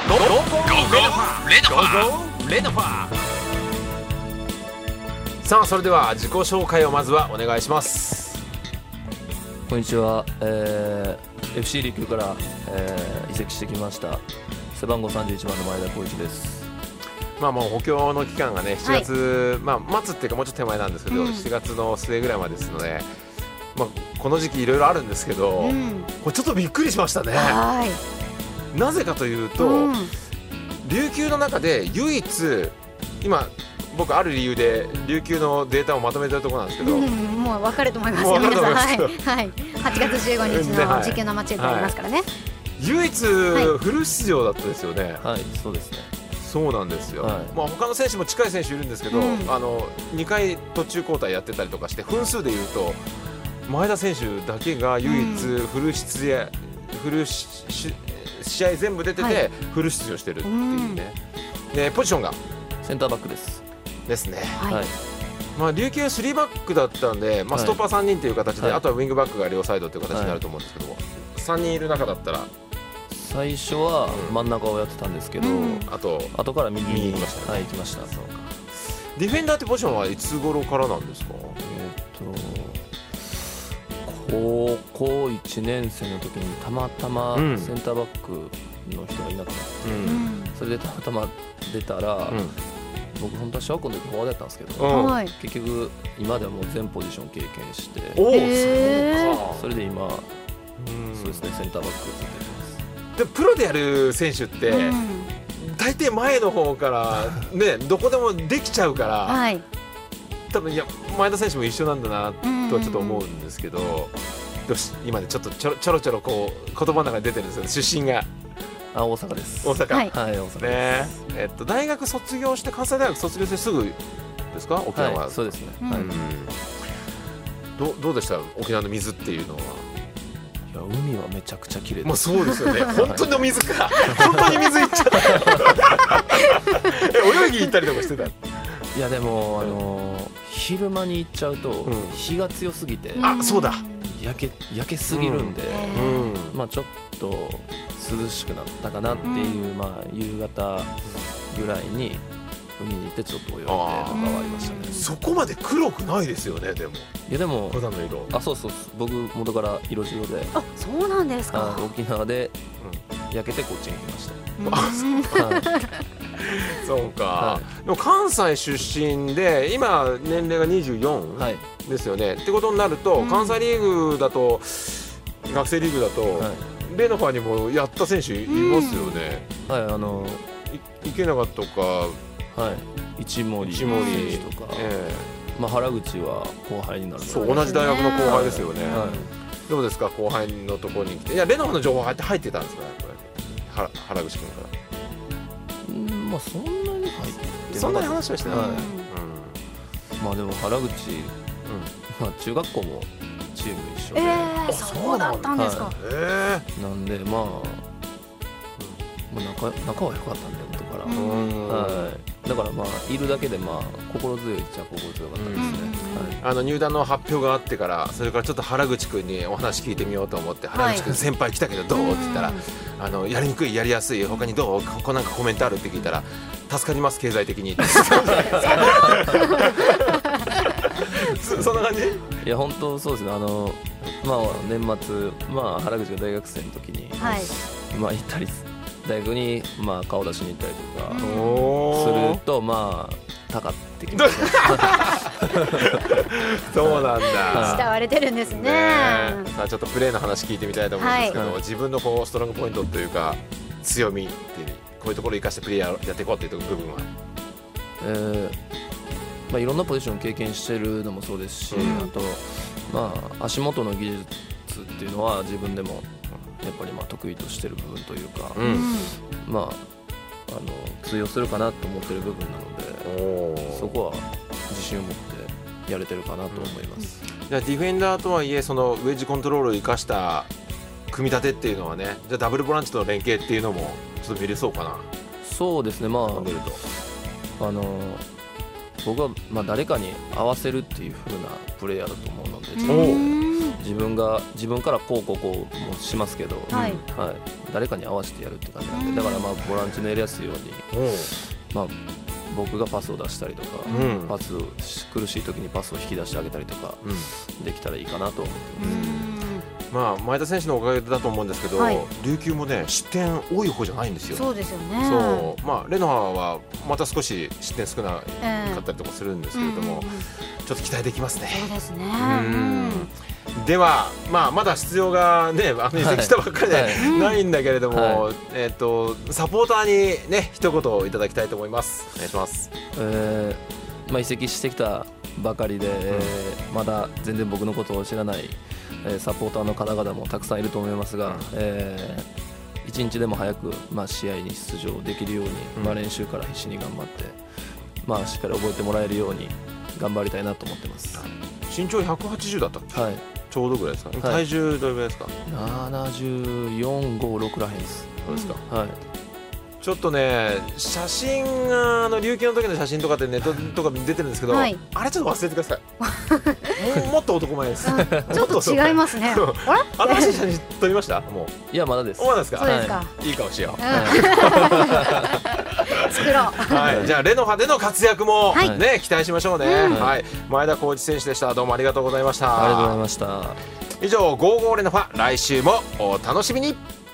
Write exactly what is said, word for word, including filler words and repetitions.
ゴーゴーレドファーゴーゴーレドファー。さあそれでは自己紹介をまずはお願いします。 こんにちは、えー、エフシー 琉球から、えー、移籍してきました背番号さんじゅういちばんの前田浩一です。 まあもう補強の期間がねしちがつ、はい、まあ末っていうかもうちょっと手前なんですけど、うん、しちがつの末ぐらいまでですので、まあ、この時期いろいろあるんですけど、うん、これちょっとびっくりしましたね。はい、なぜかというと、うん、琉球の中で唯一今僕ある理由で琉球のデータをまとめてるところなんですけど、うん、 もう分かると思いますよ皆さん、はいはい、はちがつじゅうごにちの時給生中継ありますからね、はいはい、 唯一フル出場だったですよね。 はい、そうですね。 そうなんですよ、はい、まあ、他の選手も近い選手いるんですけど、うん、あのにかい途中交代やってたりとかして分数でいうと前田選手だけが唯一フル出演、うん、フルし試合全部出ててフル出場してるっていうね、うん、でポジションがセンターバックですですね、はい、まあ、琉球スリーバックだったんで、まあ、ストッパーさんにんという形で、はい、あとはウィングバックが両サイドという形になると思うんですけど、はい、さんにんいる中だったら最初は真ん中をやってたんですけど、うん、 あと後から右に行きました、ね、はい、行きました。 そうか。ディフェンダーってポジションはいつ頃からなんですか？ えー、っと高校いちねん生の時にたまたまセンターバックの人がいなくなって、うん、それでたまたま出たら、うん、僕本当は小学校の時フォワードやったんですけど、うん、結局今ではもう全ポジション経験して、 おー、そうか。 それで今、うん、そうですね、センターバックずっとやってます。 でプロでやる選手って、うん、大抵前の方からねどこでもできちゃうから、はい、多分いや前田選手も一緒なんだなとはちょっと思うんですけど、よし今ねちょっとちょろちょろちょろこう言葉の中に出てるんですよ、出身が。 あ、大阪です。 大阪、 はい、はい、大阪です、 ね、えっと、大学卒業して関西大学卒業してすぐですか、沖縄は。 はい、そうですね、うん、はい、 ど, どうでした沖縄の水っていうのは。 いや、海はめちゃくちゃ綺麗です。 まあ、そうですよね本当の水か本当に水いっちゃったえ泳ぎ行ったりとかしてた？いやでも、あのー、昼間に行っちゃうと、うん、日が強すぎて、 あ、そうだ、 焼け、焼けすぎるんで、うんうん、まあ、ちょっと涼しくなったかなっていう、うん、まあ、夕方ぐらいに海に行ってちょっと泳いでとかはありましたね。 そこまで黒くないですよね。でもいやでも肌の色、 あ、そうそう、僕元から色白で。 あ、そうなんですか。 沖縄で焼けてこっちに来ました、 うん、あ、そうか、はい、そうか、はい、でも関西出身で今年齢がにじゅうよんですよね、はい、ってことになると、うん、関西リーグだと学生リーグだと、はい、レノファにもやった選手いますよね、 うん、はい、あのい池永とか、 はい、一森選手とか、えーまあ、原口は後輩になる。 そう、同じ大学の後輩ですよね、はい、どうですか後輩のところに来て。いやレノファの情報入って入ってたんですかね、これは原口君から。 うん、まあそんなに入ってそんなに話はしてない、はい、 うん、まあでも原口、うん、まあ、中学校もチーム一緒で、 えー、そうだったんですか、はい、 えー、なんでまあ、うん、仲, 仲は良かったんで元から、うん、はい、だからまあいるだけでまあ心強いっちゃ心強かったですね、うん、はい、 あの入団の発表があってからそれからちょっと原口君にお話聞いてみようと思って、はい、原口君先輩来たけどどうって言ったら、あのやりにくいやりやすい他にどうここなんかコメントあるって聞いたら助かります経済的にそ, そんな感じ。 いや本当そうですね。あのまあ年末、まあ、原口が大学生の時に、はい、まあ行ったり大学にまあ顔出しに行ったりとかするとまあたかってきますねそうなんだ、 慕われてるんです ね, ね。さあちょっとプレーの話聞いてみたいと思うんですけど、はい、自分のこうストロングポイントというか強みってこういうところを生かしてプレーやっていこうっていう部分は、 えーまあ、いろんなポジションを経験してるのもそうですし、うん、あと、まあ、足元の技術っていうのは自分でもやっぱりまあ得意としてる部分というか、うん、まあ、あの通用するかなと思ってる部分なので、そこは自信を持ってやれてるかなと思います、 うん、じゃあディフェンダーとはいえそのウェッジコントロールを生かした組み立てっていうのはね、じゃあダブルボランチとの連携っていうのもちょっと見れそうかな。 そうですね、まああの僕はまあ誰かに合わせるっていう風なプレイヤーだと思うので、自自分が自分からこうこうこうもしますけど、 はいはい、誰かに合わせてやるって感じなんで、だからまあボランチのやりやすいように、まあ、僕がパスを出したりとか、うん、パス苦しい時にパスを引き出してあげたりとか、うん、できたらいいかなと思ってます。 まあ、前田選手のおかげだと思うんですけど、はい、琉球もね失点多い方じゃないんですよ。 そうですよね。 そう、まあ、レノハはまた少し失点少なかったりとかするんですけれども、えーうんうんうん、ちょっと期待できますね。 そうですね。 うんでは、まあ、まだ出場がね、あの移籍したばっかりで、はい、ないんだけれども、はい、えー、とサポーターにね一言いただきたいと思います。お願いします。 えーまあ、移籍してきたばかりで、うんえー、まだ全然僕のことを知らないサポーターの方々もたくさんいると思いますが、うんえー、一日でも早く、まあ、試合に出場できるように、うんまあ、練習から必死に頑張って、まあ、しっかり覚えてもらえるように頑張りたいなと思ってます。 身長ひゃくはちじゅうだったっけ、はい、ちょうどぐらいですか、はい、体重どれぐらいですか。 ななじゅうよん、ご、ろくらへんです。 そうですか、 うんはいちょっとね写真があの琉球の時の写真とかってネットとかに出てるんですけど、はい、あれちょっと忘れてください。も, もっと男前です。 ちょっと違いますね。 あれ新しい写真撮りました？もういやまだです。 まだですか。 そうですか、 はい、いい顔しよう、 うん、作ろう、 はい、じゃあレノハでの活躍も、 はいね、期待しましょうね、うんはい、前田浩一選手でした。どうもありがとうございました。 ありがとうございました。 以上ゴーゴーレノファ、来週もお楽しみに。